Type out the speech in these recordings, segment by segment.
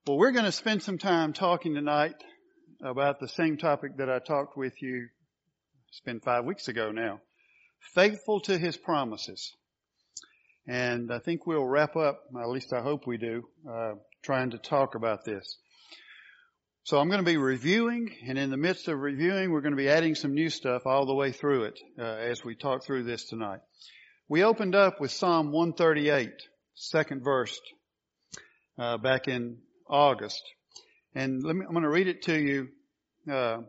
Well, we're going to spend some time talking tonight about the same topic that I talked with you, it's been 5 weeks ago now. Faithful to His promises. And I think we'll wrap up, at least I hope we do, trying to talk about this. So I'm going to be reviewing, and in the midst of reviewing, we're going to be adding some new stuff all the way through it as we talk through this tonight. We opened up with Psalm 138, second verse, back in August. And I'm going to read it to you out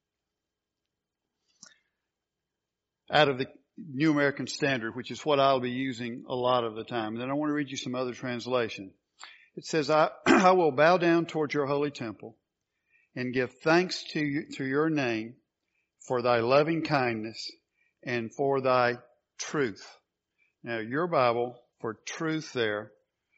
of the New American Standard, which is what I'll be using a lot of the time. And then I want to read you some other translation. It says, I will bow down towards your holy temple and give thanks to your name for thy loving kindness and for thy truth. Now, your Bible, for truth there,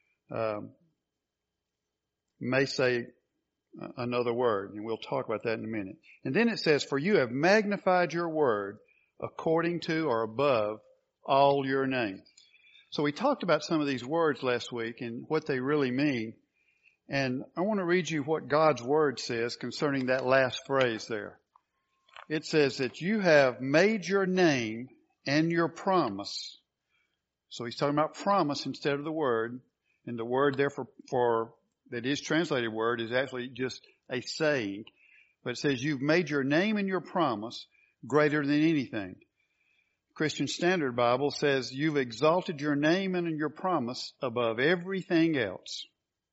may say another word, and we'll talk about that in a minute. And then it says, for you have magnified your word according to or above all your name. So we talked about some of these words last week and what they really mean. And I want to read you what God's word says concerning that last phrase there. It says that you have made your name and your promise. So he's talking about promise instead of the word. And the word there for that is translated word is actually just a saying. But it says you've made your name and your promise greater than anything. Christian Standard Bible says you've exalted your name and your promise above everything else.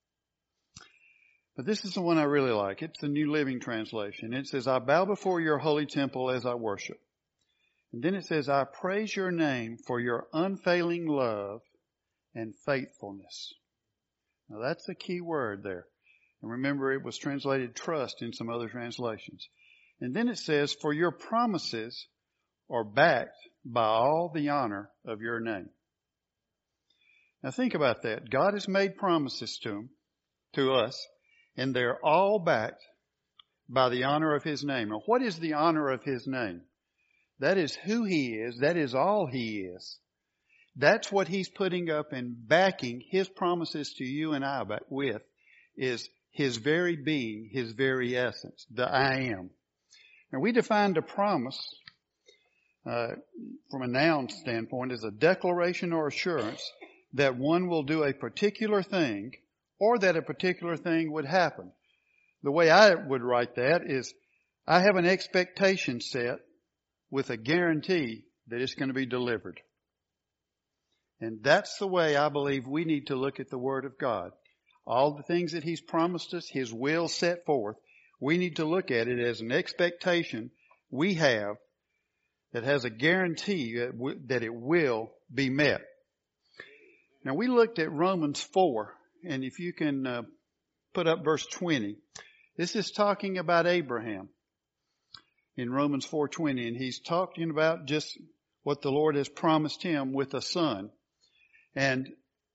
But this is the one I really like. It's the New Living Translation. It says, I bow before your holy temple as I worship. And then it says, I praise your name for your unfailing love and faithfulness. Now that's the key word there. And remember, it was translated trust in some other translations. And then it says, for your promises are backed by all the honor of your name. Now think about that. God has made promises to us, and they're all backed by the honor of His name. Now what is the honor of His name? That is who He is. That is all He is. That's what He's putting up and backing His promises to you and I with, is His very being, His very essence, the I am. Now we defined a promise from a noun standpoint as a declaration or assurance that one will do a particular thing or that a particular thing would happen. The way I would write that is I have an expectation set with a guarantee that it's going to be delivered. And that's the way I believe we need to look at the Word of God. All the things that He's promised us, His will set forth, we need to look at it as an expectation we have that has a guarantee that it will be met. Now we looked at Romans 4, and if you can put up verse 20, this is talking about Abraham in Romans 4:20, and he's talking about just what the Lord has promised him with a son. And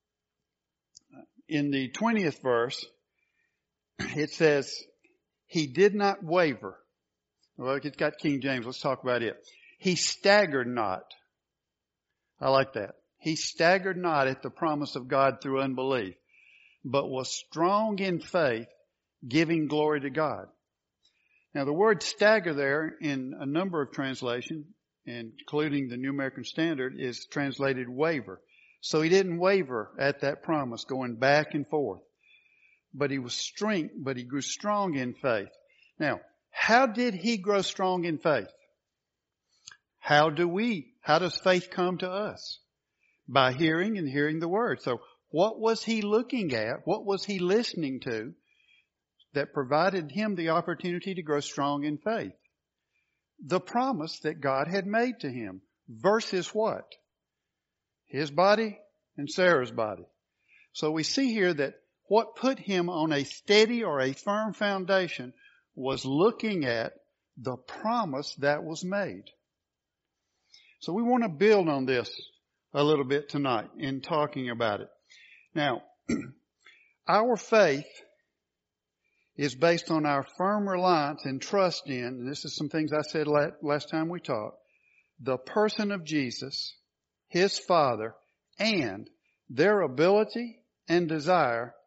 in the 20th verse, it says, he did not waver. Well, it's got King James. Let's talk about it. He staggered not. I like that. He staggered not at the promise of God through unbelief, but was strong in faith, giving glory to God. Now the word stagger there in a number of translations, including the New American Standard, is translated waver. So he didn't waver at that promise, going back and forth. But he grew strong in faith. Now, how did he grow strong in faith? How does faith come to us? By hearing and hearing the word. So what was he looking at? What was he listening to that provided him the opportunity to grow strong in faith? The promise that God had made to him versus what? His body and Sarah's body. So we see here that what put him on a steady or a firm foundation was looking at the promise that was made. So we want to build on this a little bit tonight in talking about it. Now, our faith is based on our firm reliance and trust in, and this is some things I said last time we talked, the person of Jesus, His Father, and their ability and desire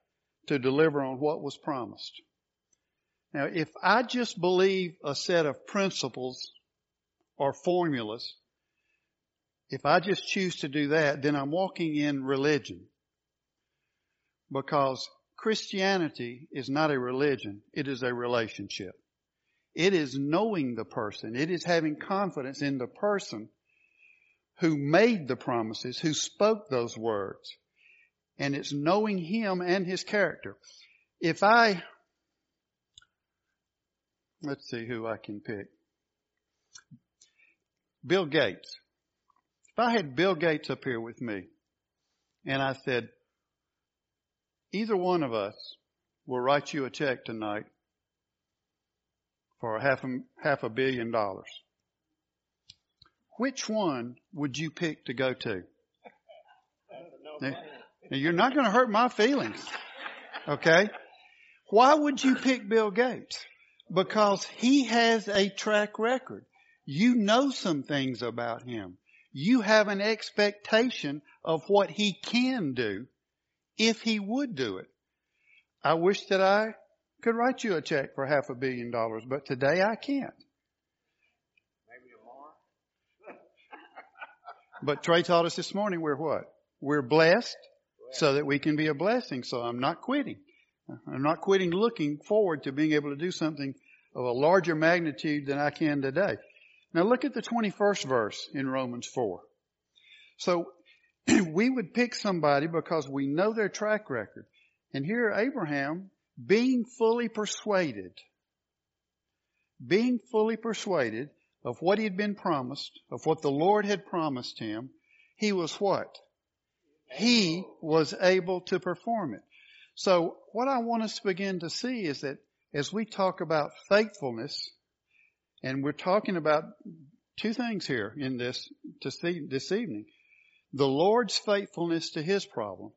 to deliver on what was promised. Now, if I just believe a set of principles or formulas, if I just choose to do that, then I'm walking in religion. Because Christianity is not a religion, it is a relationship. It is knowing the person. It is having confidence in the person who made the promises, who spoke those words. And it's knowing Him and His character. Let's see who I can pick. Bill Gates. If I had Bill Gates up here with me, and I said, either one of us will write you a check tonight for half a billion dollars. Which one would you pick to go to? Now, you're not going to hurt my feelings. Okay? Why would you pick Bill Gates? Because he has a track record. You know some things about him. You have an expectation of what he can do if he would do it. I wish that I could write you a check for $500 million, but today I can't. Maybe tomorrow. But Trey taught us this morning we're what? We're blessed so that we can be a blessing. So I'm not quitting. I'm not quitting looking forward to being able to do something of a larger magnitude than I can today. Now look at the 21st verse in Romans 4. So we would pick somebody because we know their track record. And here Abraham, being fully persuaded of what he had been promised, of what the Lord had promised him, he was what? He was able to perform it. So what I want us to begin to see is that as we talk about faithfulness, and we're talking about two things here in this evening. The Lord's faithfulness to His problem,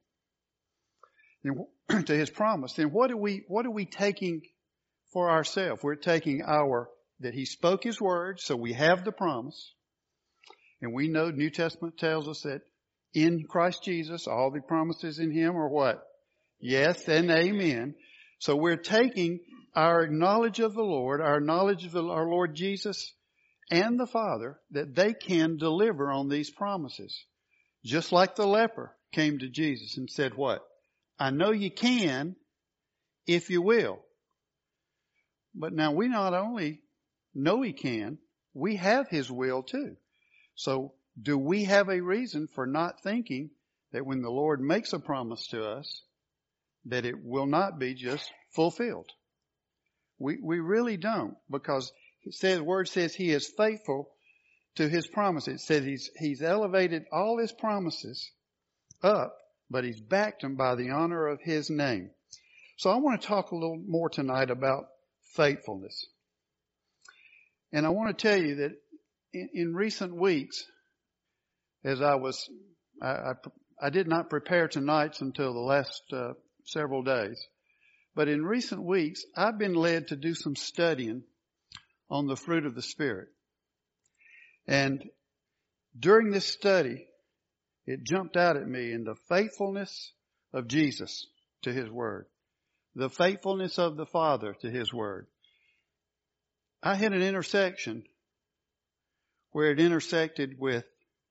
to His promise. Then what are we taking for ourselves? We're taking that He spoke His word, so we have the promise. And we know New Testament tells us that in Christ Jesus, all the promises in Him are what? Yes and amen. So we're taking our knowledge of the Lord, our knowledge of our Lord Jesus and the Father, that they can deliver on these promises. Just like the leper came to Jesus and said what? I know you can if you will. But now we not only know He can, we have His will too. So do we have a reason for not thinking that when the Lord makes a promise to us, that it will not be just fulfilled? We really don't, because the word says He is faithful to His promises. It says He's elevated all His promises up, but He's backed them by the honor of His name. So I want to talk a little more tonight about faithfulness. And I want to tell you that in recent weeks, as I did not prepare tonight's until the last several days. But in recent weeks, I've been led to do some studying on the fruit of the Spirit. And during this study, it jumped out at me in the faithfulness of Jesus to His Word, the faithfulness of the Father to His Word. I hit an intersection where it intersected with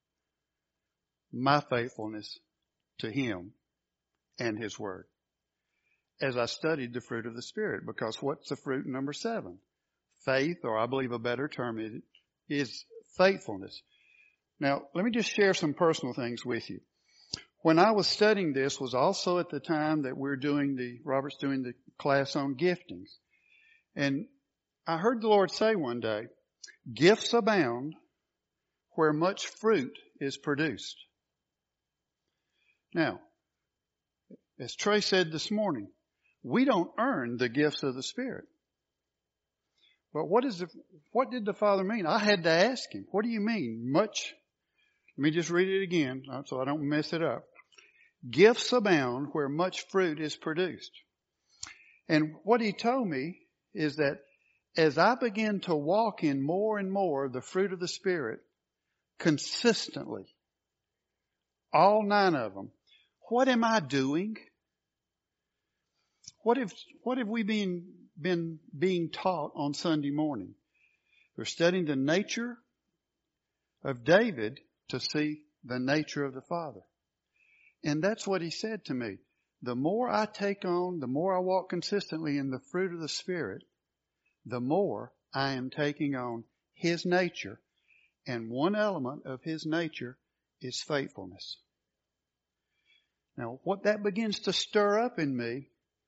my faithfulness to Him and His Word as I studied the fruit of the Spirit. Because what's the fruit number 7? Faith, or I believe a better term is faithfulness. Now, let me just share some personal things with you. When I was studying this was also at the time that Robert's doing the class on giftings. And I heard the Lord say one day, gifts abound where much fruit is produced. Now, as Trey said this morning, we don't earn the gifts of the Spirit. But what did the Father mean? I had to ask Him, what do you mean? Much? Let me just read it again so I don't mess it up. Gifts abound where much fruit is produced. And what He told me is that as I begin to walk in more and more of the fruit of the Spirit consistently, all 9 of them, what am I doing? What have we been being taught on Sunday morning? We're studying the nature of David to see the nature of the Father. And that's what he said to me. The more I take on, the more I walk consistently in the fruit of the Spirit, the more I am taking on His nature. And one element of His nature is faithfulness. Now, what that begins to stir up in me,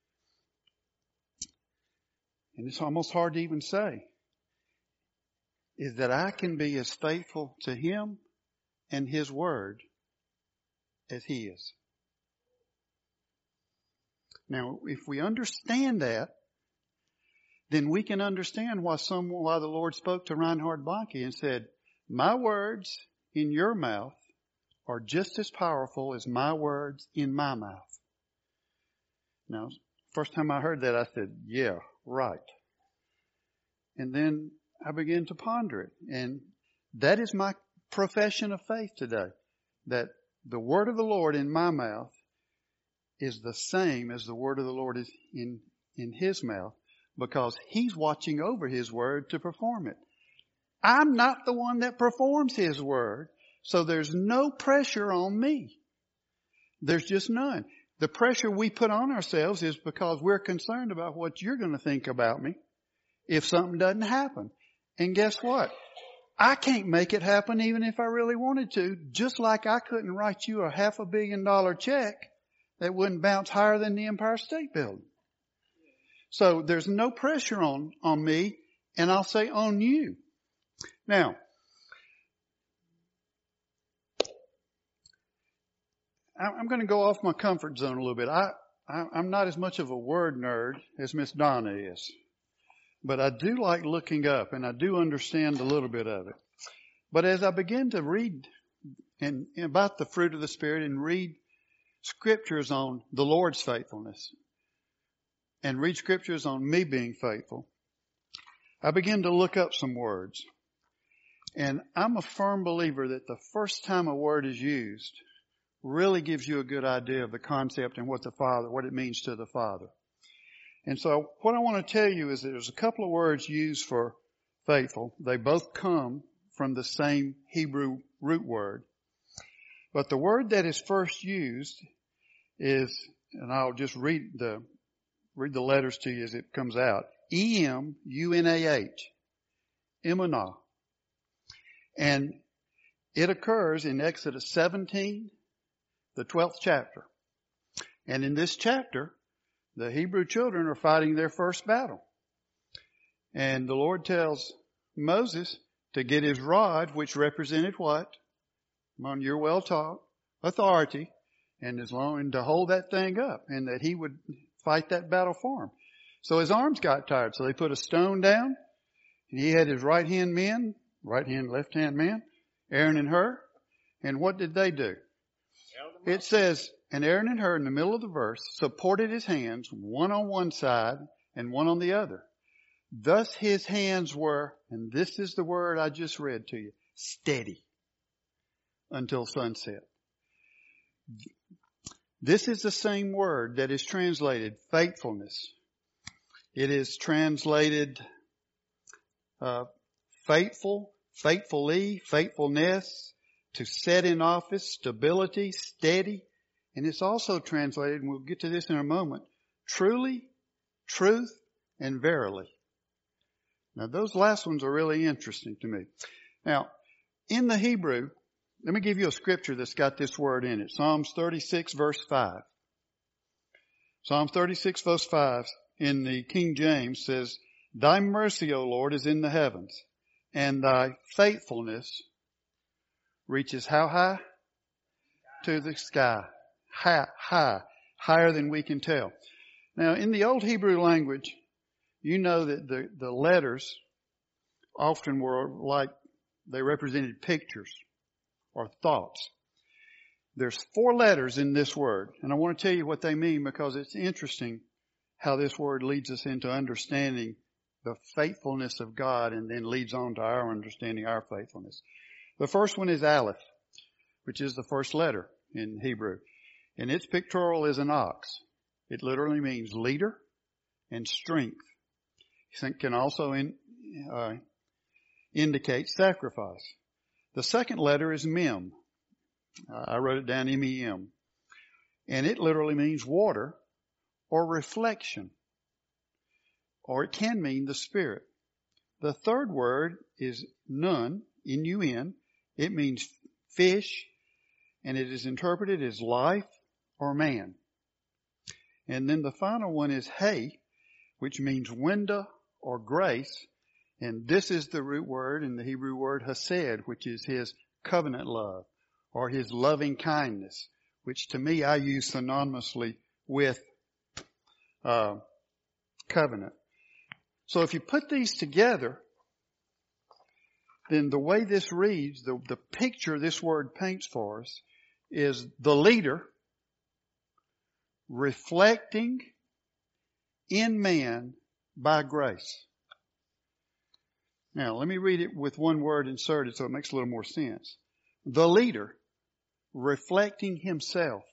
and it's almost hard to even say, is that I can be as faithful to Him and His Word as He is. Now, if we understand that, then we can understand why the Lord spoke to Reinhard Bonnke and said, my words in your mouth are just as powerful as my words in my mouth. Now, first time I heard that, I said, yeah, right. And then I began to ponder it. And that is my profession of faith today. That the word of the Lord in my mouth is the same as the word of the Lord is in His mouth, because He's watching over His word to perform it. I'm not the one that performs His word, so there's no pressure on me. There's just none. The pressure we put on ourselves is because we're concerned about what you're going to think about me if something doesn't happen. And guess what? I can't make it happen even if I really wanted to, just like I couldn't write you a $500 million check that wouldn't bounce higher than the Empire State Building. So there's no pressure on me, and I'll say on you. Now, I'm going to go off my comfort zone a little bit. I'm not as much of a word nerd as Miss Donna is. But I do like looking up, and I do understand a little bit of it. But as I begin to read about the fruit of the Spirit and read scriptures on the Lord's faithfulness and read scriptures on me being faithful, I begin to look up some words. And I'm a firm believer that the first time a word is used really gives you a good idea of the concept and what it means to the Father. And so what I want to tell you is that there's a couple of words used for faithful. They both come from the same Hebrew root word. But the word that is first used is, and I'll just read the letters to you as it comes out, E-M-U-N-A-H, emunah. And it occurs in Exodus 17, the 12th chapter. And in this chapter, the Hebrew children are fighting their first battle. And the Lord tells Moses to get his rod, which represented what? Among your well-taught authority, and to hold that thing up, and that he would fight that battle for him. So his arms got tired, so they put a stone down, and he had his left hand man, Aaron and Hur. And what did they do? It says, and Aaron and Hur in the middle of the verse supported his hands, one on one side and one on the other. Thus his hands were, and this is the word I just read to you, steady until sunset. This is the same word that is translated faithfulness. It is translated faithful, faithfully, faithfulness, to set in office, stability, steady. And it's also translated, and we'll get to this in a moment, truly, truth, and verily. Now those last ones are really interesting to me. Now, in the Hebrew, let me give you a scripture that's got this word in it. Psalms 36 verse 5. Psalms 36 verse 5 in the King James says, Thy mercy, O Lord, is in the heavens, and Thy faithfulness reaches how high? To the sky. Higher than we can tell. Now, in the old Hebrew language, you know that the letters often were like they represented pictures or thoughts. There's 4 letters in this word, and I want to tell you what they mean because it's interesting how this word leads us into understanding the faithfulness of God and then leads on to our understanding our faithfulness. The first one is Aleph, which is the first letter in Hebrew. And its pictorial is an ox. It literally means leader and strength. It can also indicate sacrifice. The second letter is Mem. I wrote it down, M-E-M. And it literally means water or reflection. Or it can mean the Spirit. The third word is Nun, N-U-N. It means fish, and it is interpreted as life or man. And then the final one is Hay, which means window or grace. And this is the root word in the Hebrew word Hesed, which is his covenant love or his loving kindness, which to me I use synonymously with covenant. So if you put these together, then the way this reads, the picture this word paints for us is the leader reflecting in man by grace. Now, let me read it with one word inserted so it makes a little more sense. The leader reflecting himself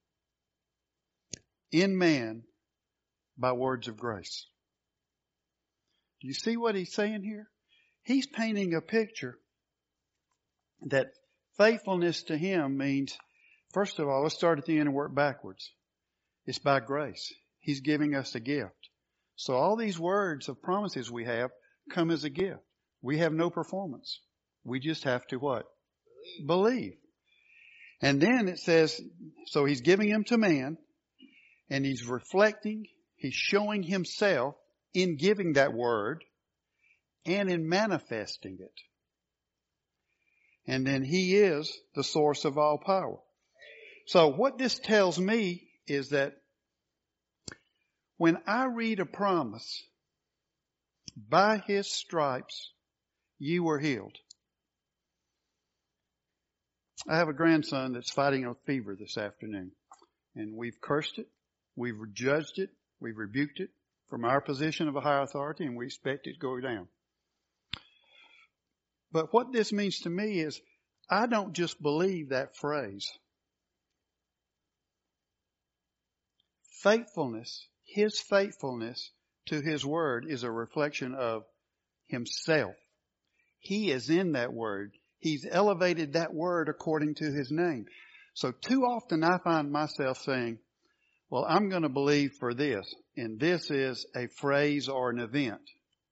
in man by words of grace. Do you see what he's saying here? He's painting a picture that faithfulness to him means, first of all, let's start at the end and work backwards. It's by grace. He's giving us a gift. So all these words of promises we have come as a gift. We have no performance. We just have to what? Believe. And then it says, so he's giving him to man, and he's reflecting, he's showing himself in giving that word and in manifesting it. And then he is the source of all power. So what this tells me is that when I read a promise, by his stripes you were healed. I have a grandson that's fighting a fever this afternoon, and we've cursed it, we've judged it, we've rebuked it from our position of a high authority, and we expect it to go down. But what this means to me is I don't just believe that phrase. Faithfulness, his faithfulness to his word is a reflection of himself. He is in that word. He's elevated that word according to his name. So too often I find myself saying, well, I'm going to believe for this, and this is a phrase or an event.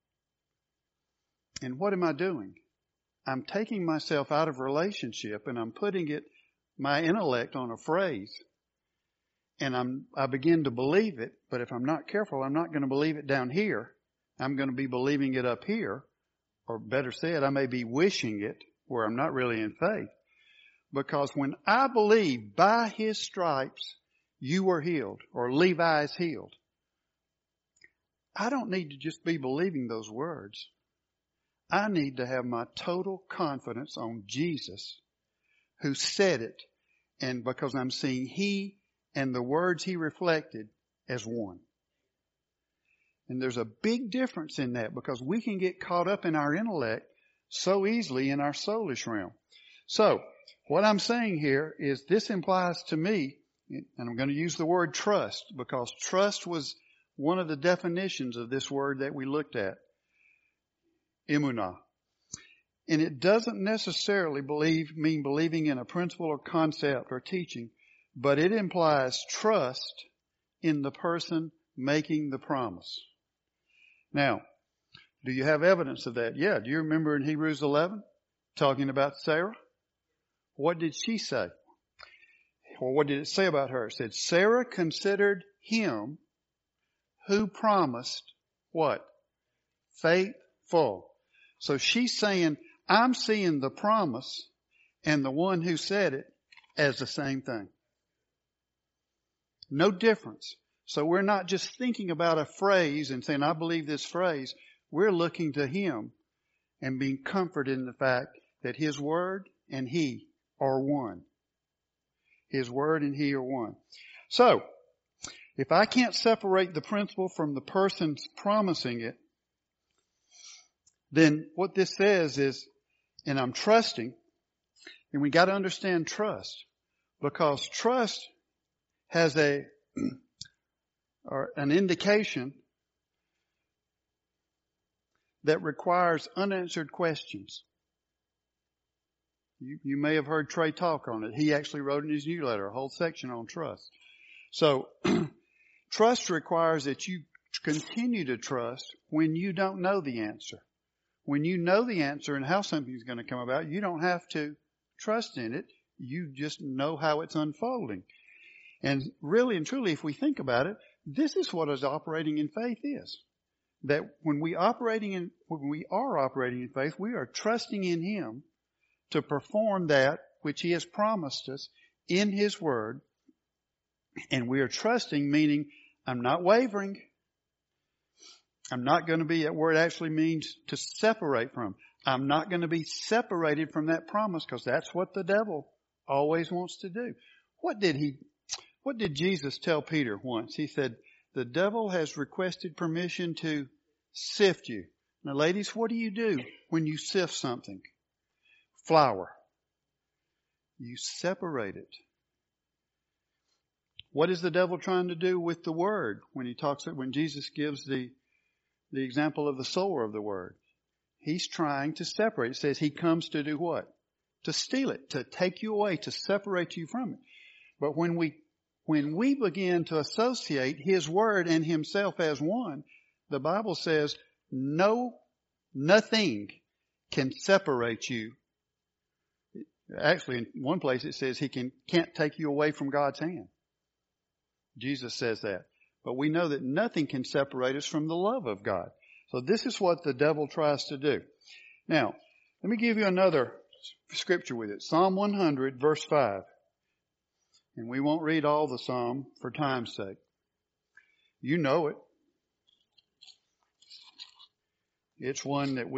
And what am I doing? I'm taking myself out of relationship and I'm putting my intellect on a phrase. And I begin to believe it, but if I'm not careful, I'm not going to believe it down here. I'm going to be believing it up here. Or better said, I may be wishing it where I'm not really in faith. Because when I believe by his stripes you were healed, or Levi is healed, I don't need to just be believing those words. I need to have my total confidence on Jesus who said it, and because I'm seeing he and the words he reflected as one. And there's a big difference in that because we can get caught up in our intellect so easily in our soulish realm. So, what I'm saying here is this implies to me, and I'm going to use the word trust because trust was one of the definitions of this word that we looked at. Emunah. And it doesn't necessarily mean believing in a principle or concept or teaching, but it implies trust in the person making the promise. Now, do you have evidence of that? Yeah. Do you remember in Hebrews 11 talking about Sarah? What did she say? Or what did it say about her? It said, Sarah considered him who promised what? Faithful. So she's saying, I'm seeing the promise and the one who said it as the same thing. No difference. So we're not just thinking about a phrase and saying, I believe this phrase. We're looking to him and being comforted in the fact that his word and he are one. His word and he are one. So, if I can't separate the principle from the person's promising it, then what this says is, and I'm trusting, and we got to understand trust, because trust has an indication that requires unanswered questions. You may have heard Trey talk on it. He actually wrote in his newsletter a whole section on trust. So, trust requires that you continue to trust when you don't know the answer. When you know the answer and how something's going to come about, you don't have to trust in it. You just know how it's unfolding. And really and truly, if we think about it, this is what is operating in faith is. That when we are operating in faith, we are trusting in Him to perform that which He has promised us in His Word. And we are trusting, meaning I'm not wavering. I'm not going to be, that word actually means to separate from. I'm not going to be separated from that promise, because that's what the devil always wants to do. What did Jesus tell Peter once? He said, the devil has requested permission to sift you. Now ladies, what do you do when you sift something? Flour. You separate it. What is the devil trying to do with the word when Jesus gives the example of the sower of the word? He's trying to separate. It says he comes to do what? To steal it, to take you away, to separate you from it. But when we begin to associate His word and Himself as one, the Bible says nothing can separate you. Actually, in one place it says He can't take you away from God's hand. Jesus says that. But we know that nothing can separate us from the love of God. So this is what the devil tries to do. Now, let me give you another scripture with it. Psalm 100, verse 5. And we won't read all the psalm for time's sake. You know it. It's one that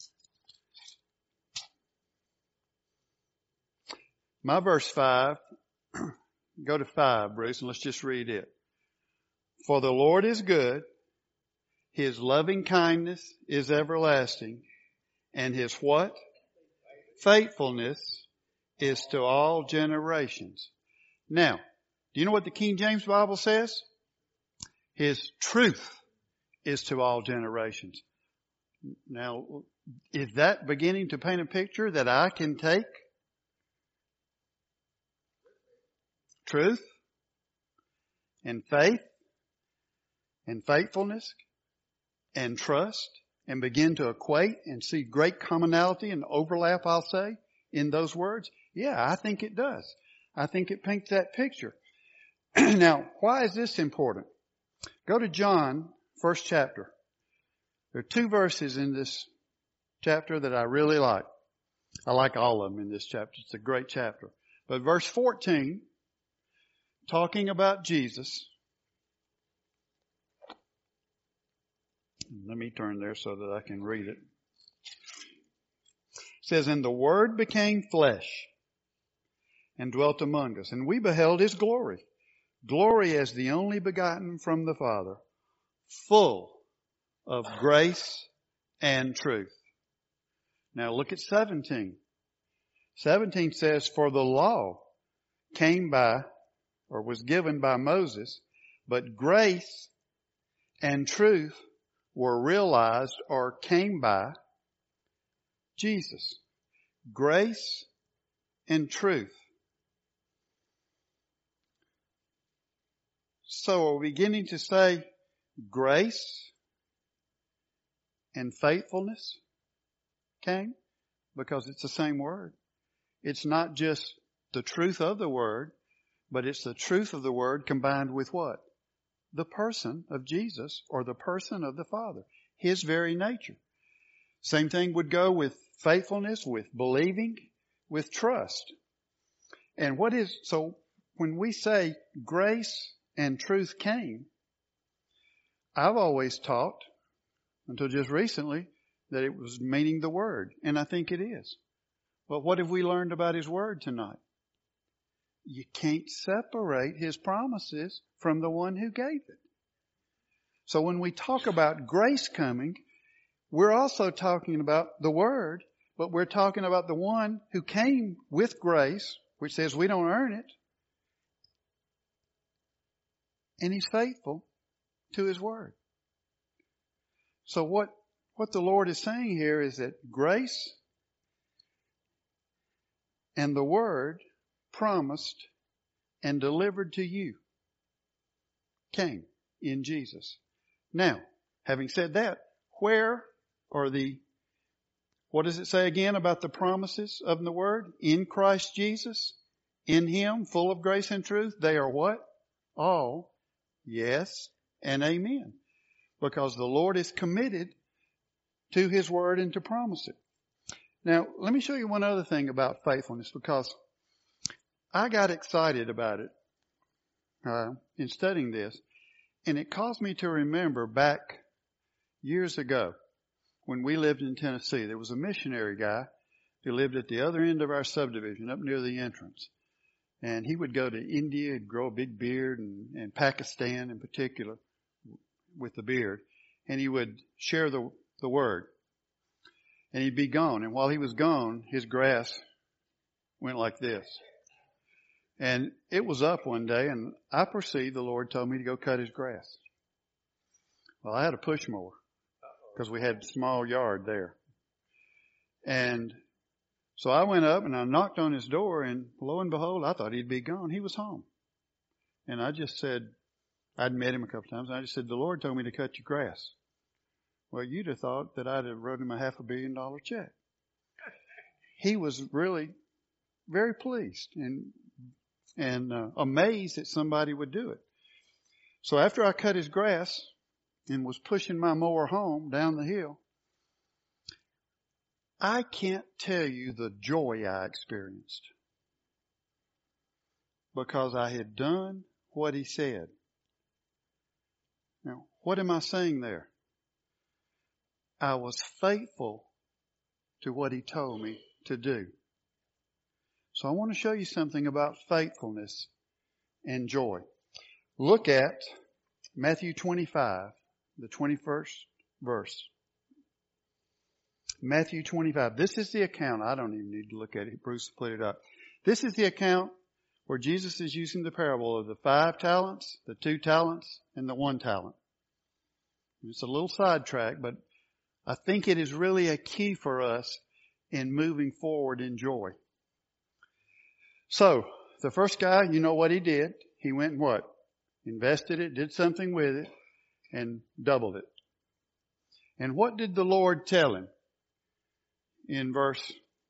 my verse 5, go to 5, Bruce, and let's just read it. For the Lord is good, His loving kindness is everlasting, and His what? Faithfulness is to all generations. Now, do you know what the King James Bible says? His truth is to all generations. Now, is that beginning to paint a picture that I can take? Truth and faith and faithfulness and trust and begin to equate and see great commonality and overlap, I'll say, in those words? Yeah, I think it does. I think it paints that picture. Now, why is this important? Go to John, first chapter. There are 2 verses in this chapter that I really like. I like all of them in this chapter. It's a great chapter. But verse 14, talking about Jesus. Let me turn there so that I can read it. It says, and the Word became flesh and dwelt among us, and we beheld His glory. Glory as the only begotten from the Father, full of grace and truth. Now look at 17. 17 says, for the law came by, or was given by Moses, but grace and truth were realized or came by Jesus. Grace and truth. So are we beginning to say grace and faithfulness came? Because it's the same word. It's not just the truth of the word, but it's the truth of the word combined with what? The person of Jesus, or the person of the Father. His very nature. Same thing would go with faithfulness, with believing, with trust. And so when we say grace and truth came, I've always taught, until just recently, that it was meaning the Word. And I think it is. But what have we learned about His Word tonight? You can't separate His promises from the one who gave it. So when we talk about grace coming, we're also talking about the Word, but we're talking about the one who came with grace, which says we don't earn it, and He's faithful to His Word. So what what the Lord is saying here is that grace and the Word promised and delivered to you came in Jesus. Now, having said that, where are what does it say again about the promises of the Word? In Christ Jesus, in Him, full of grace and truth, they are what? All yes and amen. Because the Lord is committed to His Word and to promise it. Now, let me show you one other thing about faithfulness, because I got excited about it in studying this, and it caused me to remember back years ago when we lived in Tennessee. There was a missionary guy who lived at the other end of our subdivision, up near the entrance. And he would go to India and grow a big beard, and Pakistan in particular with the beard. And he would share the Word. And he'd be gone. And while he was gone, his grass went like this. And it was up one day, and I perceived the Lord told me to go cut his grass. Well, I had a push mower because we had a small yard there. And so I went up and I knocked on his door, and lo and behold, I thought he'd be gone. He was home. And I just said, I'd met him a couple times, and I just said, the Lord told me to cut your grass. Well, you'd have thought that I'd have wrote him a $500 million check. He was really very pleased and amazed that somebody would do it. So after I cut his grass and was pushing my mower home down the hill, I can't tell you the joy I experienced, because I had done what he said. Now, what am I saying there? I was faithful to what he told me to do. So I want to show you something about faithfulness and joy. Look at Matthew 25, the 21st verse. Matthew 25. This is the account. I don't even need to look at it. Bruce put it up. This is the account where Jesus is using the parable of the 5 talents, the 2 talents, and the 1 talent. It's a little sidetrack, but I think it is really a key for us in moving forward in joy. So, the first guy, you know what he did. He went and what? Invested it, did something with it, and doubled it. And what did the Lord tell him? In verse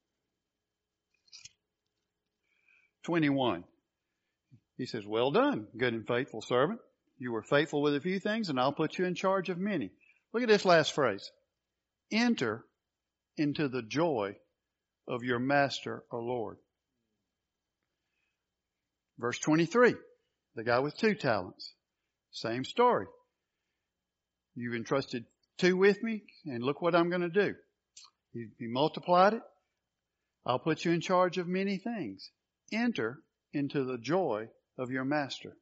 21. He says, well done, good and faithful servant. You were faithful with a few things, and I'll put you in charge of many. Look at this last phrase. Enter into the joy of your master or Lord. Verse 23. The guy with 2 talents. Same story. You've entrusted 2 with me, and look what I'm going to do. He multiplied it. I'll put you in charge of many things. Enter into the joy of your master.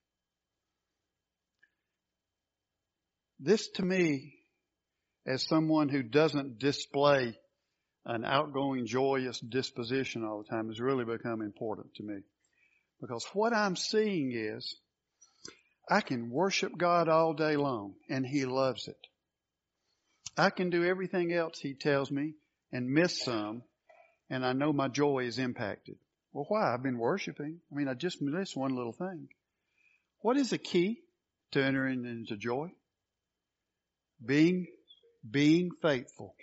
This to me, as someone who doesn't display an outgoing, joyous disposition all the time, has really become important to me. Because what I'm seeing is, I can worship God all day long, and He loves it. I can do everything else He tells me and miss some, and I know my joy is impacted. Well, why? I've been worshiping. I just missed one little thing. What is the key to entering into joy? Being faithful.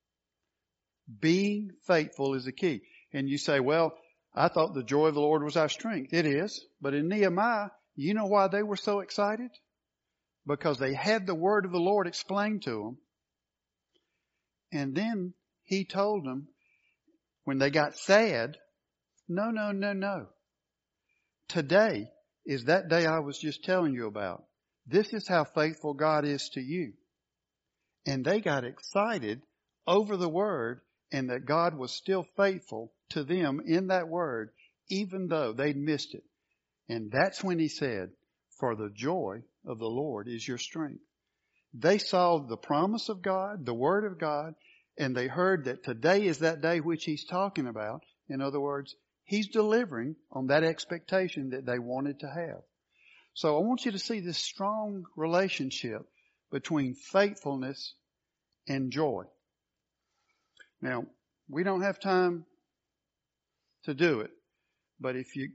Being faithful is the key. And you say, well, I thought the joy of the Lord was our strength. It is. But in Nehemiah, you know why they were so excited? Because they had the word of the Lord explained to them. And then he told them, when they got sad, no. Today is that day I was just telling you about. This is how faithful God is to you. And they got excited over the word, and that God was still faithful to them in that word, even though they'd missed it. And that's when he said, for the joy of the Lord is your strength. They saw the promise of God, the word of God, and they heard that today is that day which he's talking about. In other words, he's delivering on that expectation that they wanted to have. So I want you to see this strong relationship between faithfulness and joy. Now, we don't have time to do it, but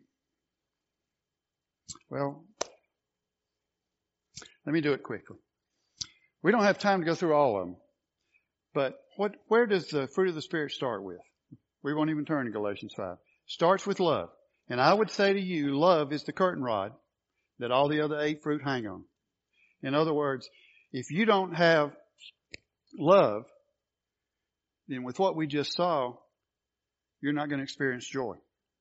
let me do it quickly. We don't have time to go through all of them, but where does the fruit of the Spirit start with? We won't even turn to Galatians 5. Starts with love. And I would say to you, love is the curtain rod that all the other 8 fruit hang on. In other words, if you don't have love, then with what we just saw, you're not going to experience joy.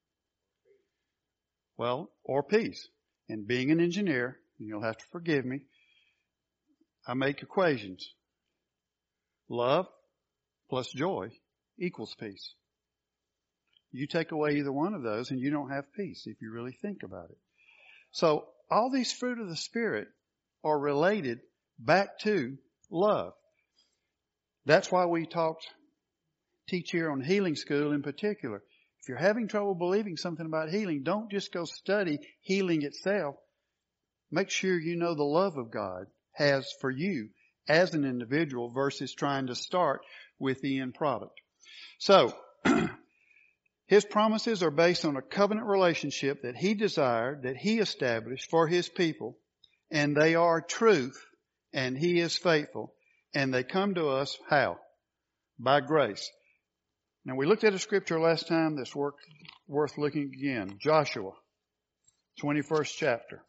Well, or peace. And being an engineer, and you'll have to forgive me, I make equations. Love plus joy equals peace. You take away either one of those and you don't have peace if you really think about it. So all these fruit of the Spirit are related back to love. That's why we teach here on Healing School in particular. If you're having trouble believing something about healing, don't just go study healing itself. Make sure you know the love of God has for you as an individual versus trying to start with the end product. So, His promises are based on a covenant relationship that He desired, that He established for His people, and they are truth, and He is faithful, and they come to us how? By grace. Now we looked at a scripture last time that's worth looking again. Joshua, 21st chapter.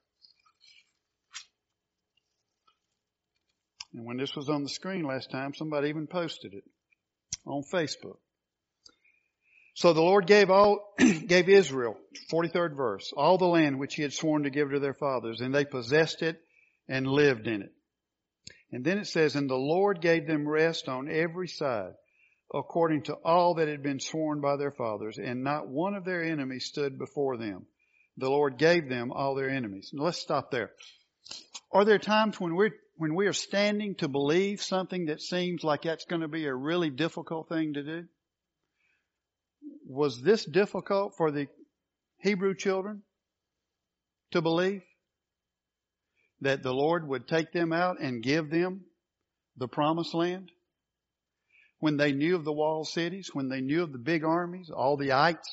And when this was on the screen last time, somebody even posted it on Facebook. So the Lord gave Israel, 43rd verse, all the land which He had sworn to give to their fathers, and they possessed it and lived in it. And then it says, and the Lord gave them rest on every side, according to all that had been sworn by their fathers, and not one of their enemies stood before them. The Lord gave them all their enemies. Now let's stop there. Are there times when we are standing to believe something that seems like that's going to be a really difficult thing to do? Was this difficult for the Hebrew children to believe? That the Lord would take them out and give them the promised land? When they knew of the walled cities, when they knew of the big armies, all the ites?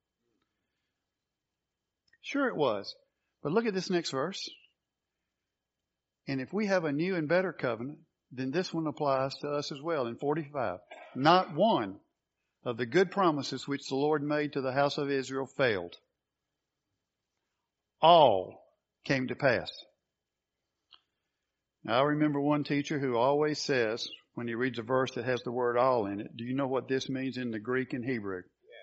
Sure it was. But look at this next verse. And if we have a new and better covenant, then this one applies to us as well. In 45, not one of the good promises which the Lord made to the house of Israel failed. All came to pass. Now, I remember one teacher who always says, when he reads a verse that has the word all in it, do you know what this means in the Greek and Hebrew?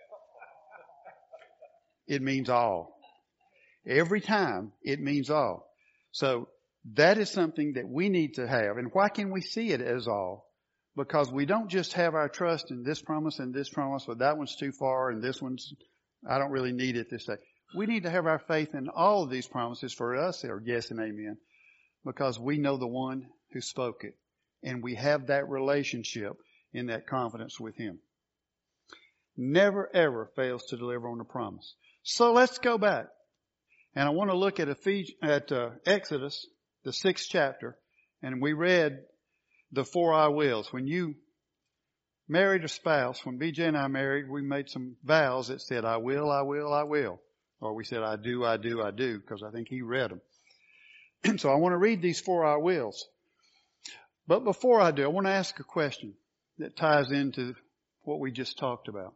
It means all. Every time it means all. So that is something that we need to have. And why can we see it as all? Because we don't just have our trust in this promise, but that one's too far and this one's, I don't really need it this day. We need to have our faith in all of these promises. For us, they are yes and amen. Because we know the one who spoke it. And we have that relationship in that confidence with Him. Never ever fails to deliver on a promise. So let's go back. And I want to look at Exodus, the 6th chapter. And we read the 4 I wills. When you married a spouse, when BJ and I married, we made some vows that said, I will, I will, I will. Or we said, I do, I do, I do, because I think he read them. So I want to read these 4 I wills. But before I do, I want to ask a question that ties into what we just talked about.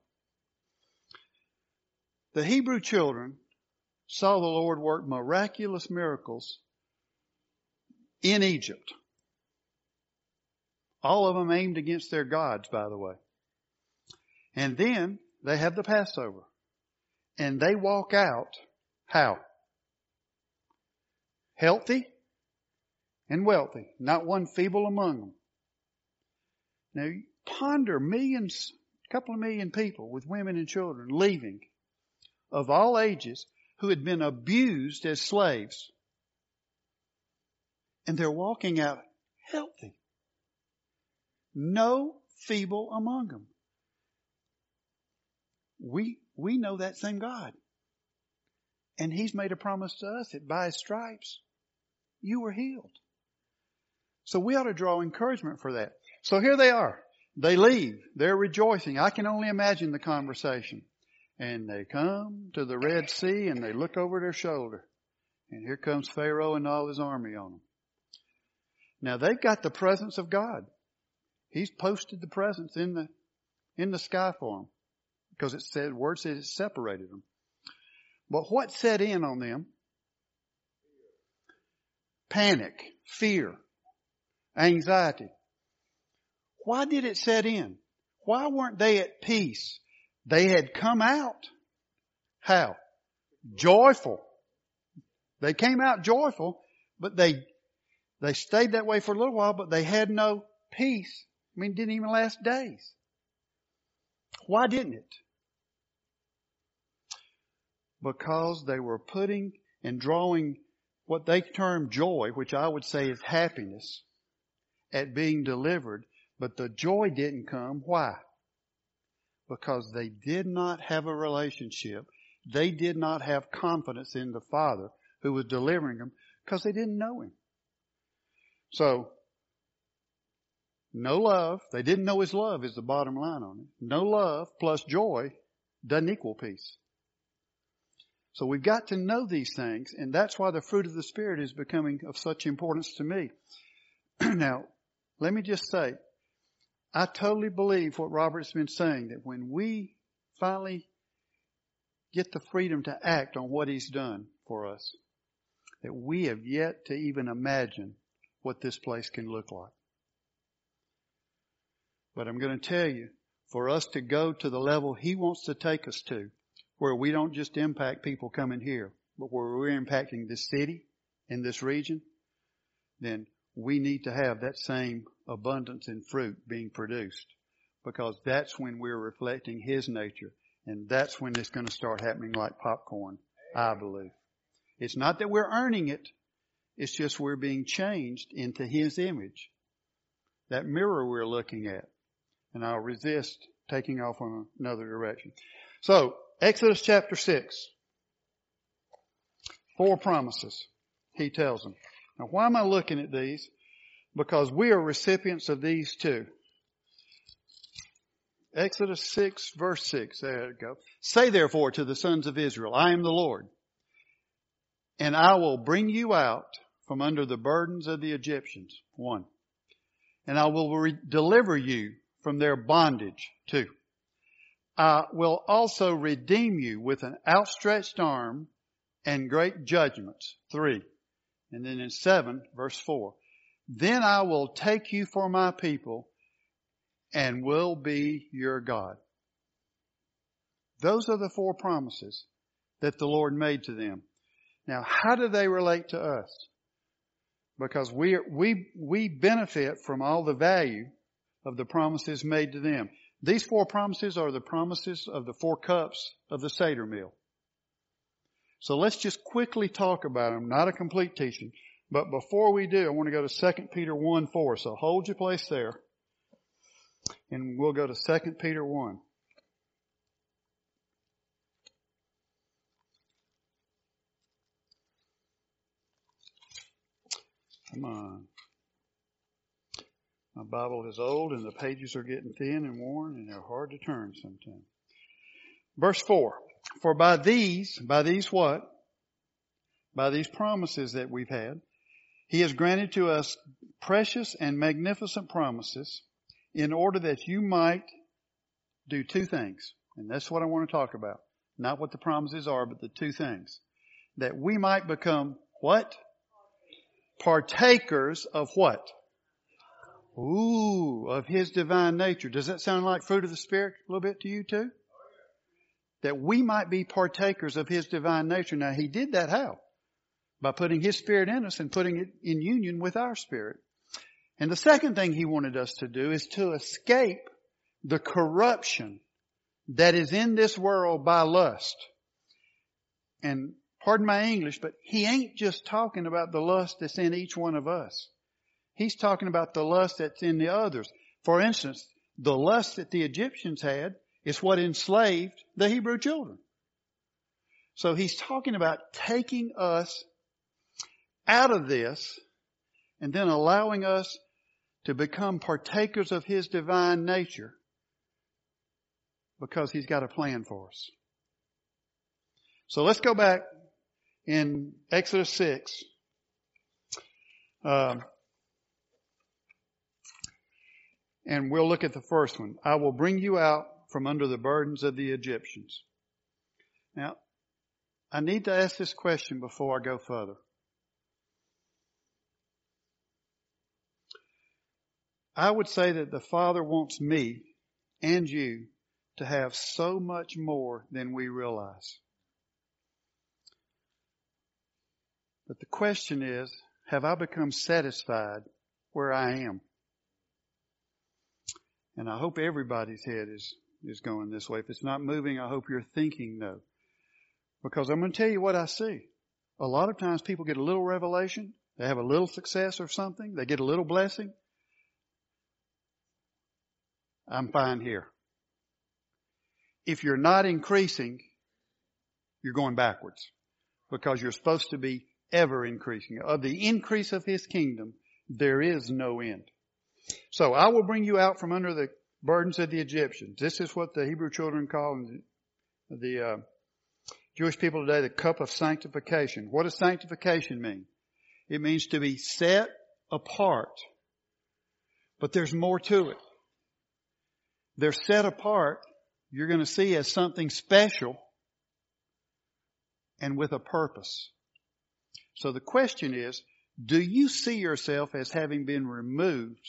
The Hebrew children saw the Lord work miraculous miracles in Egypt. All of them aimed against their gods, by the way. And then they have the Passover. And they walk out, how? Healthy and wealthy. Not one feeble among them. Now, ponder millions, a couple of million people with women and children leaving of all ages who had been abused as slaves. And they're walking out healthy. No feeble among them. We know that same God. And He's made a promise to us that by His stripes, you were healed. So we ought to draw encouragement for that. So here they are. They leave. They're rejoicing. I can only imagine the conversation. And they come to the Red Sea and they look over their shoulder. And here comes Pharaoh and all his army on them. Now they've got the presence of God. He's posted the presence in the sky for them. Because it said, word said it separated them. But what set in on them? Panic, fear, anxiety. Why did it set in? Why weren't they at peace? They had come out. How? Joyful. They came out joyful, but they stayed that way for a little while, but they had no peace. I mean, it didn't even last days. Why didn't it? Because they were putting and drawing what they term joy, which I would say is happiness, at being delivered. But the joy didn't come. Why? Because they did not have a relationship. They did not have confidence in the Father who was delivering them because they didn't know Him. So, no love. They didn't know His love is the bottom line on it. No love plus joy doesn't equal peace. So we've got to know these things, and that's why the fruit of the Spirit is becoming of such importance to me. Now, let me just say, I totally believe what Robert's been saying, that when we finally get the freedom to act on what He's done for us, that we have yet to even imagine what this place can look like. But I'm going to tell you, for us to go to the level He wants to take us to, where we don't just impact people coming here, but where we're impacting this city and this region, then we need to have that same abundance in fruit being produced, because that's when we're reflecting His nature, and that's when it's going to start happening like popcorn, I believe. It's not that we're earning it, it's just we're being changed into His image. That mirror we're looking at. And I'll resist taking off on another direction. So, Exodus chapter 6. 4 promises, He tells them. Now, why am I looking at these? Because we are recipients of these too. Exodus 6 verse 6. There we go. Say therefore to the sons of Israel, I am the Lord, and I will bring you out from under the burdens of the Egyptians. 1. And I will deliver you from their bondage. 2. I will also redeem you with an outstretched arm and great judgments. 3. And then in 7, verse 4. Then I will take you for my people and will be your God. Those are the 4 promises that the Lord made to them. Now, how do they relate to us? Because we benefit from all the value of the promises made to them. These 4 promises are the promises of the 4 cups of the Seder meal. So let's just quickly talk about them. Not a complete teaching. But before we do, I want to go to 2 Peter 1:4. So hold your place there. And we'll go to 2 Peter 1. Come on. My Bible is old and the pages are getting thin and worn and they're hard to turn sometimes. Verse 4. For by these what? By these promises that we've had, He has granted to us precious and magnificent promises in order that you might do 2 things. And that's what I want to talk about. Not what the promises are, but the 2 things. That we might become what? Partakers of what? Of His divine nature. Does that sound like fruit of the Spirit a little bit to you too? That we might be partakers of His divine nature. Now He did that how? By putting His Spirit in us and putting it in union with our spirit. And the second thing He wanted us to do is to escape the corruption that is in this world by lust. And pardon my English, but He ain't just talking about the lust that's in each one of us. He's talking about the lust that's in the others. For instance, the lust that the Egyptians had is what enslaved the Hebrew children. So He's talking about taking us out of this and then allowing us to become partakers of His divine nature because He's got a plan for us. So let's go back in Exodus 6. And we'll look at the first one. I will bring you out from under the burdens of the Egyptians. Now, I need to ask this question before I go further. I would say that the Father wants me and you to have so much more than we realize. But the question is, have I become satisfied where I am? And I hope everybody's head is going this way. If it's not moving, I hope you're thinking no. Because I'm going to tell you what I see. A lot of times people get a little revelation. They have a little success or something. They get a little blessing. I'm fine here. If you're not increasing, you're going backwards. Because you're supposed to be ever increasing. Of the increase of His kingdom, there is no end. So I will bring you out from under the burdens of the Egyptians. This is what the Hebrew children call the Jewish people today the cup of sanctification. What does sanctification mean? It means to be set apart. But there's more to it. They're set apart, you're going to see, as something special and with a purpose. So the question is, do you see yourself as having been removed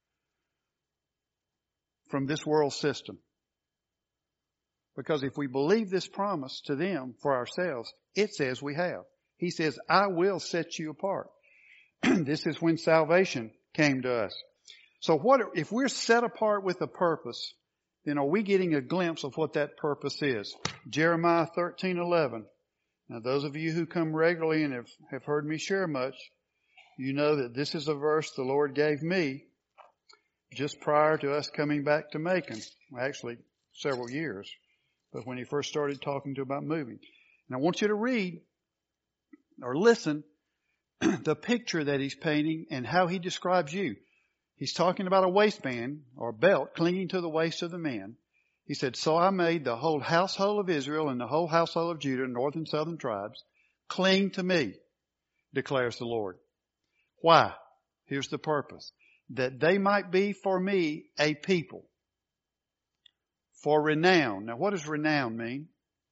from this world system? Because if we believe this promise to them for ourselves, it says we have. He says, I will set you apart. This is when salvation came to us. So if we're set apart with a purpose, then are we getting a glimpse of what that purpose is? Jeremiah 13:11. Now those of you who come regularly and have heard me share much, you know that this is a verse the Lord gave me just prior to us coming back to Macon. Actually, several years. But when He first started talking about moving. And I want you to read or listen the picture that He's painting and how He describes you. He's talking about a waistband or belt clinging to the waist of the man. He said, so I made the whole household of Israel and the whole household of Judah, north and southern tribes, cling to me, declares the Lord. Why? Here's the purpose. That they might be for me a people. For renown. Now what does renown mean?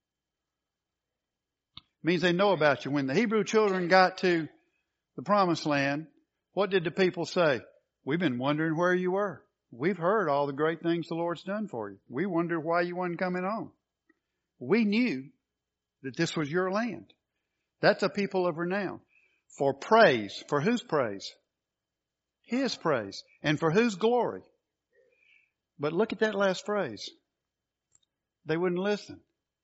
It means they know about you. When the Hebrew children got to the promised land, what did the people say? We've been wondering where you were. We've heard all the great things the Lord's done for you. We wondered why you wasn't coming home. We knew that this was your land. That's a people of renown. For praise. For whose praise? His praise. And for whose glory? But look at that last phrase. They wouldn't listen.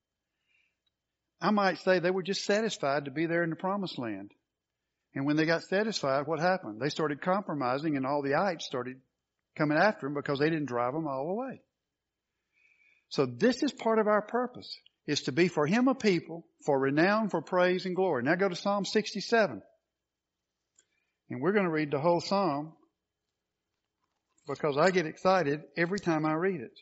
I might say they were just satisfied to be there in the promised land. And when they got satisfied, what happened? They started compromising and all the ites started coming after them because they didn't drive them all the way. So this is part of our purpose, is to be for Him a people, for renown, for praise and glory. Now go to Psalm 67. And we're going to read the whole Psalm because I get excited every time I read it.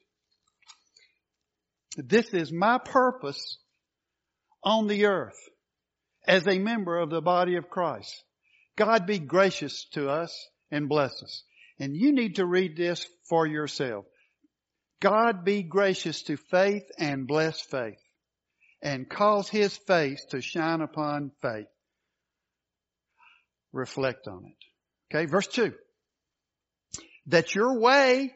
This is my purpose on the earth as a member of the body of Christ. God be gracious to us and bless us. And you need to read this for yourself. God be gracious to faith and bless faith and cause His face to shine upon faith. Reflect on it. Okay, verse 2. That your way,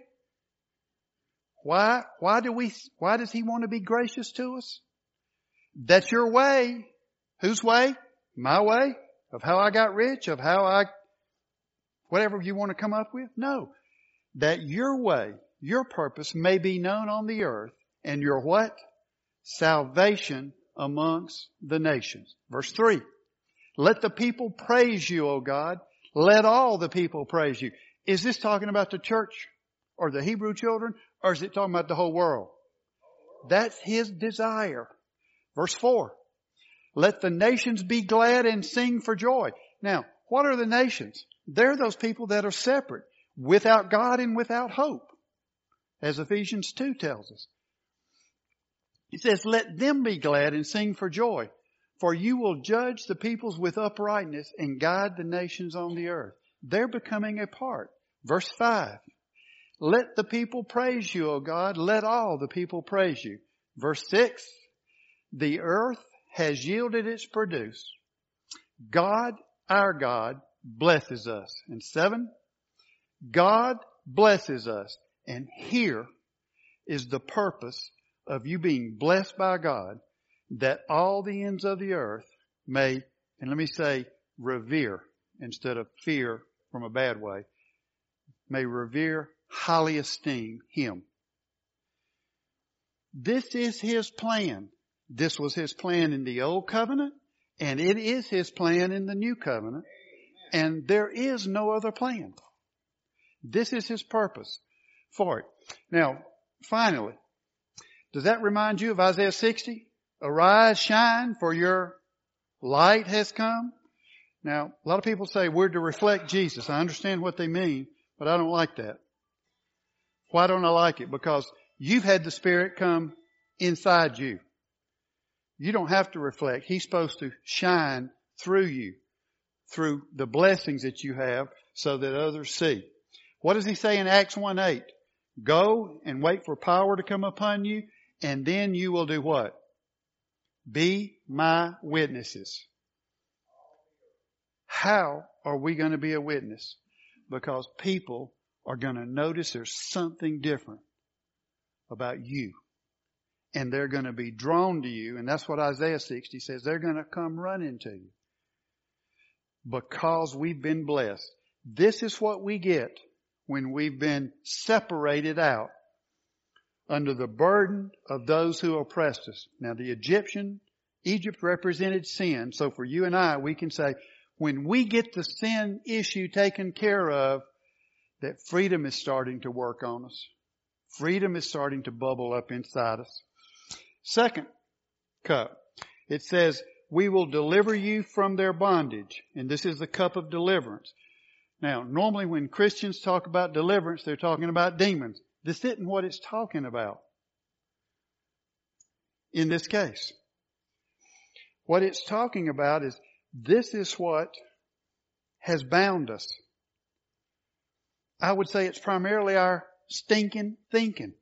why does He want to be gracious to us? That your way, whose way? My way? Of how I got rich? Of how whatever you want to come up with? No. That your way, your purpose may be known on the earth, and your what? Salvation amongst the nations. Verse 3. Let the people praise you, O God. Let all the people praise you. Is this talking about the church or the Hebrew children, or is it talking about the whole world? That's His desire. Verse 4. Let the nations be glad and sing for joy. Now, what are the nations? They're those people that are separate, without God and without hope, as Ephesians 2 tells us. It says, let them be glad and sing for joy, for you will judge the peoples with uprightness and guide the nations on the earth. They're becoming a part. Verse 5, let the people praise you, O God. Let all the people praise you. Verse 6, the earth has yielded its produce. God, our God, blesses us. And 7, God blesses us. And here is the purpose of you being blessed by God, that all the ends of the earth may, and let me say, revere instead of fear from a bad way, may revere, highly esteem Him. This is His plan. This was His plan in the Old Covenant, and it is His plan in the New Covenant, and there is no other plan. This is His purpose for it. Now, finally, does that remind you of Isaiah 60? Arise, shine, for your light has come. Now, a lot of people say we're to reflect Jesus. I understand what they mean, but I don't like that. Why don't I like it? Because you've had the Spirit come inside you. You don't have to reflect. He's supposed to shine through you, through the blessings that you have, so that others see. What does He say in Acts 1:8? Go and wait for power to come upon you, and then you will do what? Be my witnesses. How are we going to be a witness? Because people are going to notice there's something different about you. And they're going to be drawn to you. And that's what Isaiah 60 says. They're going to come running to you. Because we've been blessed. This is what we get when we've been separated out under the burden of those who oppressed us. Now Egypt represented sin. So for you and I, we can say, when we get the sin issue taken care of, that freedom is starting to work on us. Freedom is starting to bubble up inside us. Second cup. It says, we will deliver you from their bondage. And this is the cup of deliverance. Now, normally when Christians talk about deliverance, they're talking about demons. This isn't what it's talking about in this case. What it's talking about is, this is what has bound us. I would say it's primarily our stinking thinking.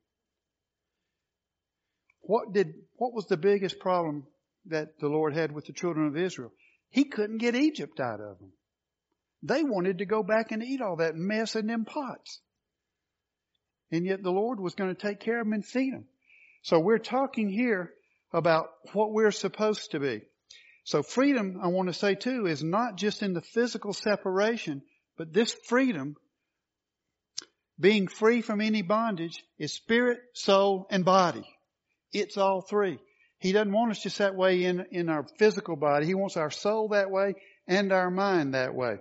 What was the biggest problem that the Lord had with the children of Israel? He couldn't get Egypt out of them. They wanted to go back and eat all that mess in them pots. And yet the Lord was going to take care of them and feed them. So we're talking here about what we're supposed to be. So freedom, I want to say too, is not just in the physical separation, but this freedom, being free from any bondage, is spirit, soul, and body. It's all three. He doesn't want us just that way in our physical body. He wants our soul that way and our mind that way.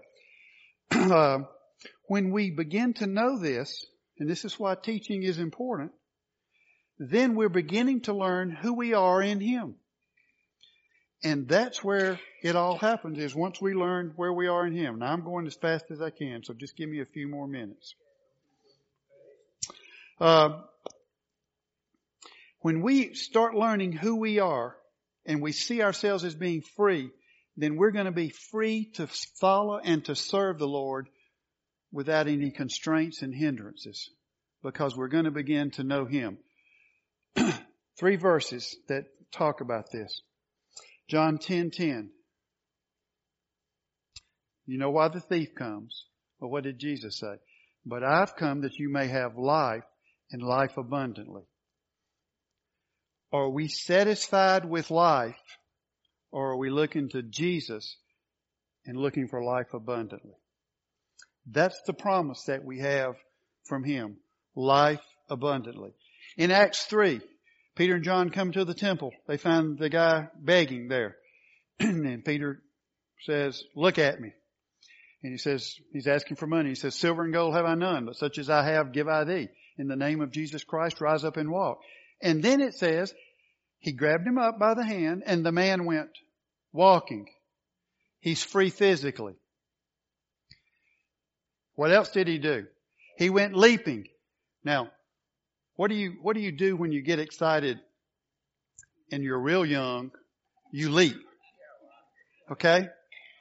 When we begin to know this, and this is why teaching is important, then we're beginning to learn who we are in Him. And that's where it all happens, is once we learn where we are in Him. Now I'm going as fast as I can, so just give me a few more minutes. When we start learning who we are and we see ourselves as being free, then we're going to be free to follow and to serve the Lord without any constraints and hindrances, because we're going to begin to know Him. 3 verses that talk about this. John 10:10. You know why the thief comes. Well, what did Jesus say? But I've come that you may have life and life abundantly. Are we satisfied with life, or are we looking to Jesus and looking for life abundantly? That's the promise that we have from Him. Life abundantly. In Acts 3, Peter and John come to the temple. They find the guy begging there. And Peter says, look at me. And he says, he's asking for money. He says, silver and gold have I none, but such as I have give I thee. In the name of Jesus Christ, rise up and walk. And then it says, he grabbed him up by the hand and the man went walking. He's free physically. What else did He do? He went leaping. Now, what do you do when you get excited and you're real young? You leap. Okay?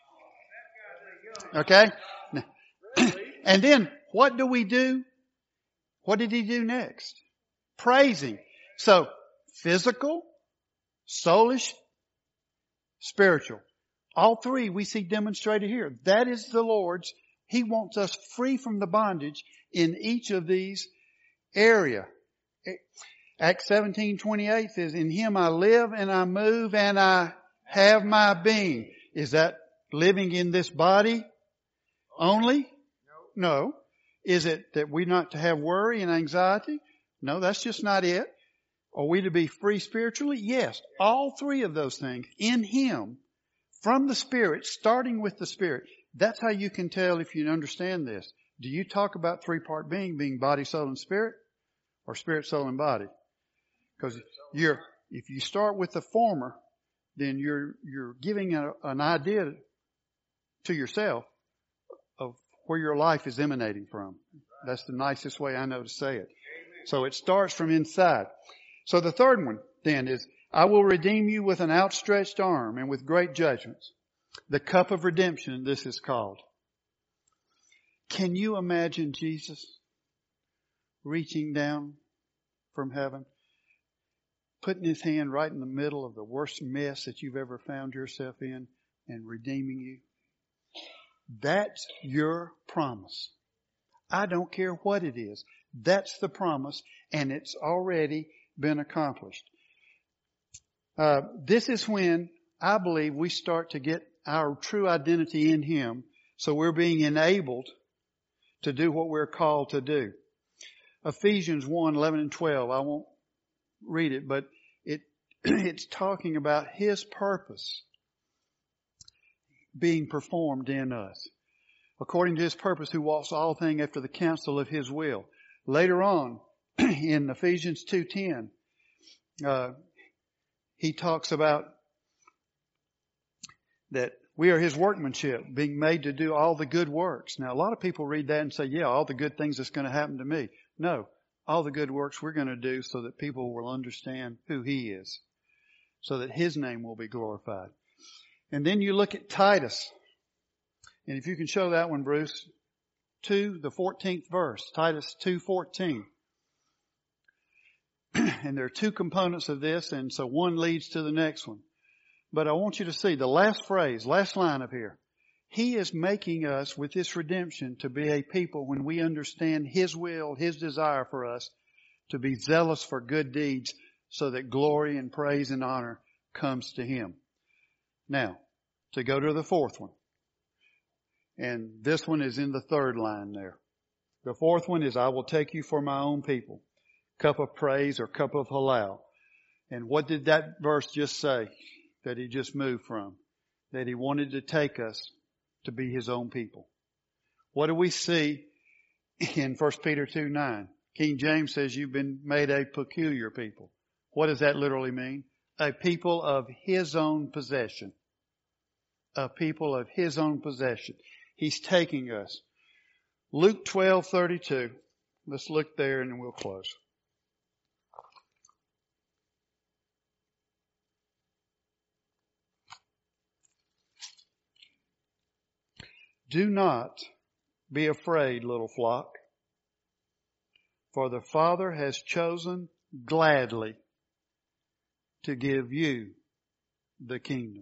Okay? And then what do we do? What did He do next? Praising. So, physical, soulish, spiritual. All three we see demonstrated here. That is the Lord's. He wants us free from the bondage in each of these areas. Acts 17:28 says, in Him I live and I move and I have my being. Is that living in this body only? No. Is it that we're not to have worry and anxiety? No, that's just not it. Are we to be free spiritually? Yes. All three of those things in Him, from the Spirit, starting with the Spirit. That's how you can tell if you understand this. Do you talk about three-part being body, soul, and spirit? Or spirit, soul, and body? Because if you start with the former, then you're giving an idea to yourself of where your life is emanating from. That's the nicest way I know to say it. So it starts from inside. So the third one then is, I will redeem you with an outstretched arm and with great judgments. The cup of redemption, this is called. Can you imagine Jesus reaching down from heaven, putting His hand right in the middle of the worst mess that you've ever found yourself in and redeeming you? That's your promise. I don't care what it is. That's the promise, and it's already been accomplished. This is when I believe we start to get our true identity in Him, so we're being enabled to do what we're called to do. Ephesians 1:11 and 12. I won't read it, but it's talking about His purpose being performed in us. According to His purpose, who walks all things after the counsel of His will. Later on, in Ephesians 2:10, he talks about that we are His workmanship, being made to do all the good works. Now, a lot of people read that and say, yeah, all the good things that's going to happen to me. No, all the good works we're going to do so that people will understand who He is, so that His name will be glorified. And then you look at Titus. And if you can show that one, Bruce, 2, the 14th verse, Titus 2:14. And there are two components of this, and so one leads to the next one. But I want you to see the last phrase, last line up here. He is making us, with this redemption, to be a people when we understand His will, His desire for us, to be zealous for good deeds, so that glory and praise and honor comes to Him. Now, to go to the fourth one. And this one is in the third line there. The fourth one is, I will take you for my own people. Cup of praise or cup of halal. And what did that verse just say that he just moved from? That He wanted to take us to be His own people. What do we see in 1 Peter 2:9? King James says you've been made a peculiar people. What does that literally mean? A people of His own possession. A people of His own possession. He's taking us. Luke 12:32. Let's look there and then we'll close. Do not be afraid, little flock, for the Father has chosen gladly to give you the kingdom.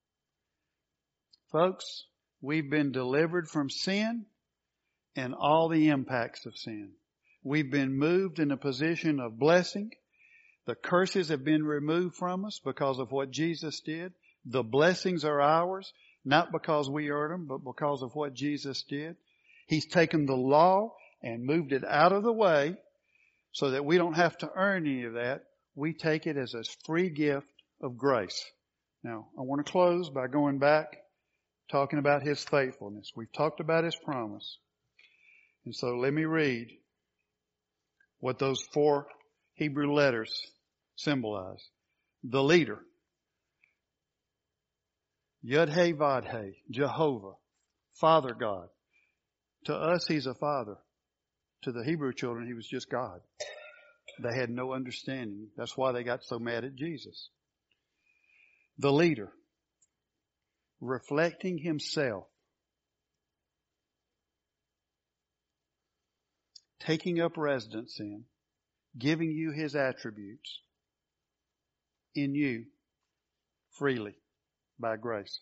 Folks, we've been delivered from sin and all the impacts of sin. We've been moved in a position of blessing. The curses have been removed from us because of what Jesus did. The blessings are ours, not because we earned them, but because of what Jesus did. He's taken the law and moved it out of the way so that we don't have to earn any of that. We take it as a free gift of grace. Now, I want to close by going back, talking about His faithfulness. We've talked about His promise. And so let me read what those 4 Hebrew letters symbolize. The leader. Yud-He, Vod-He, Jehovah, Father God. To us, He's a Father. To the Hebrew children, He was just God. They had no understanding. That's why they got so mad at Jesus. The leader, reflecting Himself, taking up residence in, giving you His attributes in you freely by grace.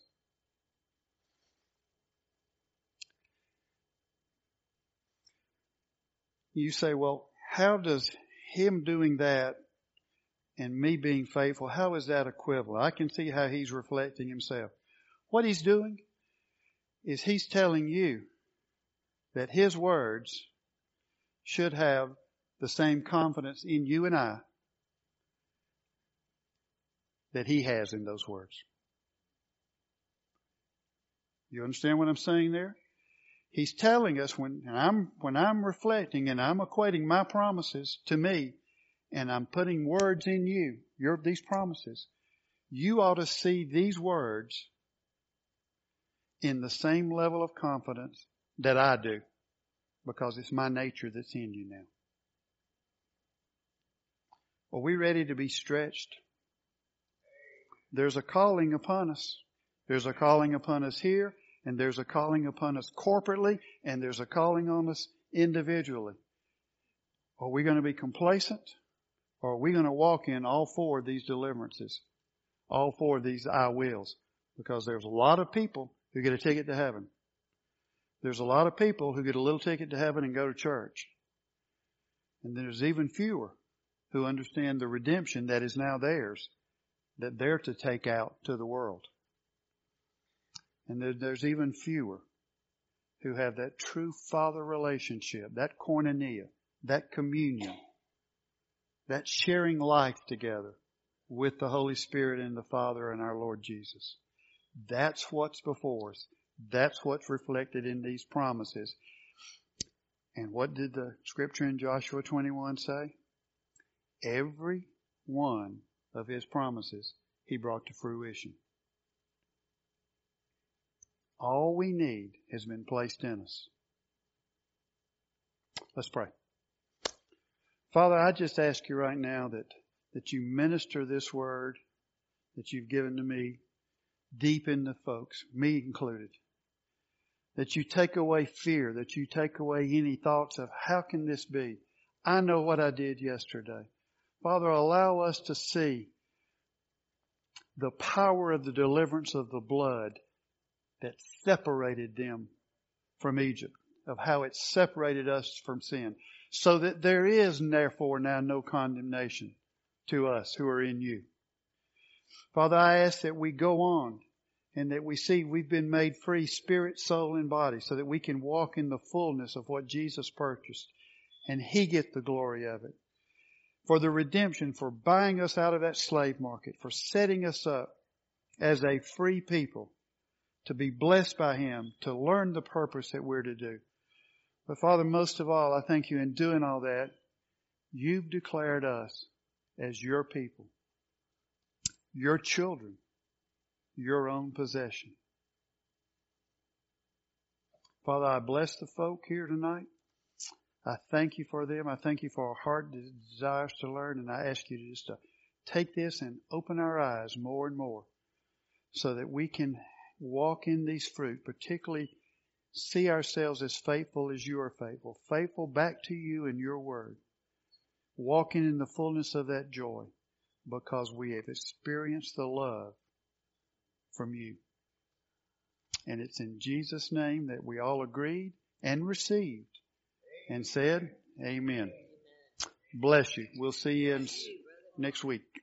You say, well, how does Him doing that and me being faithful, how is that equivalent? I can see how He's reflecting Himself. What He's doing is He's telling you that His words should have the same confidence in you and I that He has in those words. You understand what I'm saying there? He's telling us when I'm reflecting and I'm equating my promises to me and I'm putting words in you, these promises, you ought to see these words in the same level of confidence that I do, because it's my nature that's in you now. Are we ready to be stretched? There's a calling upon us. There's a calling upon us here, and there's a calling upon us corporately, and there's a calling on us individually. Are we going to be complacent? Or are we going to walk in all four of these deliverances? All four of these I wills? Because there's a lot of people who get a ticket to heaven. There's a lot of people who get a little ticket to heaven and go to church. And there's even fewer who understand the redemption that is now theirs, that they're to take out to the world. And there's even fewer who have that true Father relationship, that koinonia, that communion, that sharing life together with the Holy Spirit and the Father and our Lord Jesus. That's what's before us. That's what's reflected in these promises. And what did the scripture in Joshua 21 say? Every one of His promises He brought to fruition. All we need has been placed in us. Let's pray. Father, I just ask you right now that you minister this word that you've given to me deep in the folks, me included. That you take away fear, that you take away any thoughts of how can this be? I know what I did yesterday. Father, allow us to see the power of the deliverance of the blood that separated them from Egypt, of how it separated us from sin, so that there is therefore now no condemnation to us who are in you. Father, I ask that we go on and that we see we've been made free, spirit, soul, and body, so that we can walk in the fullness of what Jesus purchased, and He gets the glory of it. For the redemption, for buying us out of that slave market, for setting us up as a free people, to be blessed by Him, to learn the purpose that we're to do. But Father, most of all, I thank you in doing all that, you've declared us as your people, your children, your own possession. Father, I bless the folk here tonight. I thank you for them. I thank you for our heart that desires to learn. And I ask you to just take this and open our eyes more and more so that we can walk in these fruit, particularly see ourselves as faithful as you are faithful, faithful back to you and your word, walking in the fullness of that joy because we have experienced the love from you. And it's in Jesus' name that we all agreed and received and said, Amen. Bless you. We'll see you next week.